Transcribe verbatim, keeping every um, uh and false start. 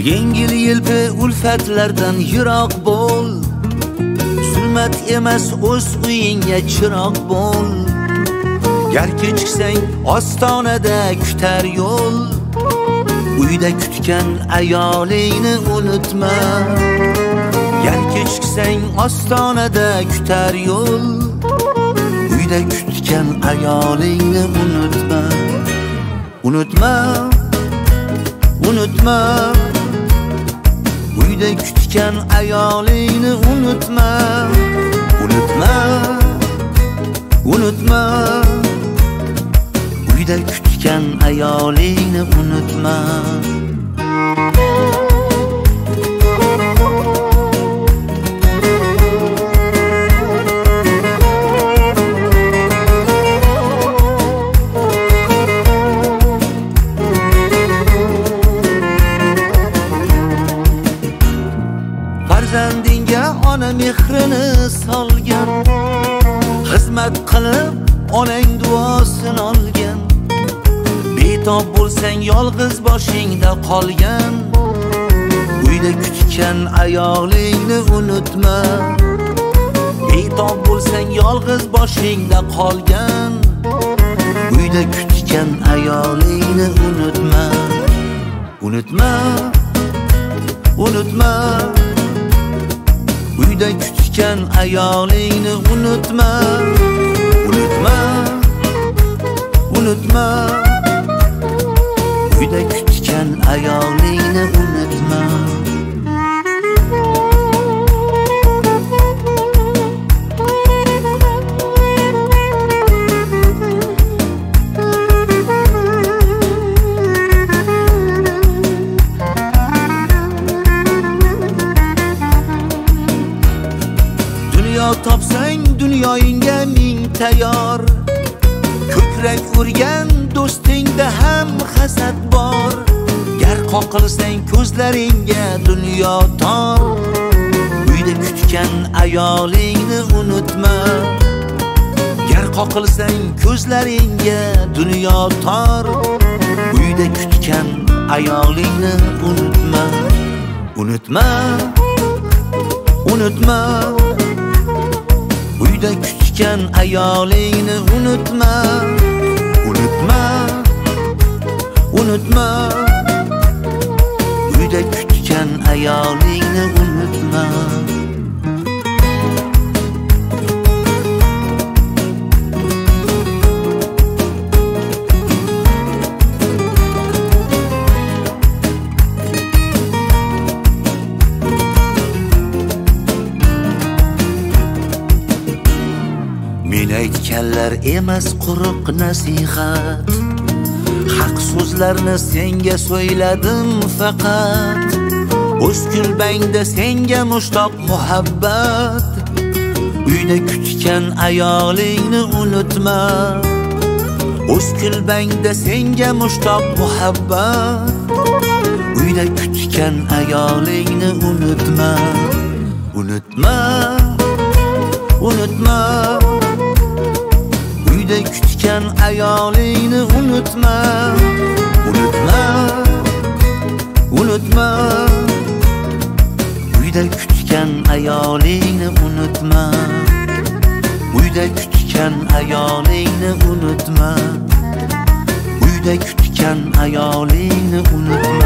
Yengil yelpi ulfatlardan yiroq bo'l. Zulmat emas o'z uyingga chiroq bo'l. Gar kechiksang ostonada kutar yo'l. Uyda kutgan ayolingni unutma. Gar kechiksang ostonada kutar yo'l. Uyda kutgan ayolingni unutma. Unutma, unutma. Uyda kutgan ayolingni unutma. Unutma, unutma. Uyda kutgan ayolingni unutma. Farzandingga ona mehrini solgan, xizmat qilib onang duosini olgan. Betob bo'lsang yolg'iz boshingda qolgan. Uyda kutgan ayolingni unutma. Betob bo'lsang yolg'iz boshingda qolgan. Uyda kutgan ayolingni unutma. Unutma, unutma. Uyda kutgan ayolingni unutma. Unutma, unutma. Uyda kutgan ayolingni unutma. Dunyo topsang dunyoyingga ming tayyor. Ko'krak urgan do'stingda ham hasad bor. Gar qoqilsang ko'zlaringga dunyo tor. Uyda kutgan ayolingni unutma. Gar qoqilsang ko'zlaringga dunyo tor. Uyda kutgan ayolingni unutma. Unutma, unutma. Uyda kutgan ayolingni unutma. Unutma, unutma. Uyda kutgan ayolingni unutma. Men aytganlar emas quruq nasihat. Haq so'zlarni senga so'yladim faqat. O'z kulbangda senga mushtoq muhabbat. Uyda kutgan ayolingni unutma. O'z kulbangda senga mushtoq muhabbat. Uyda kutgan ayolingni unutma. Unutma, unutma. Uyda kutgan ayolingni unutma. Unutma, unutma. Uyda kutgan ayolingni unutma. Uyda kutgan ayolingni unutma. Uyda kutgan ayolingni unutma.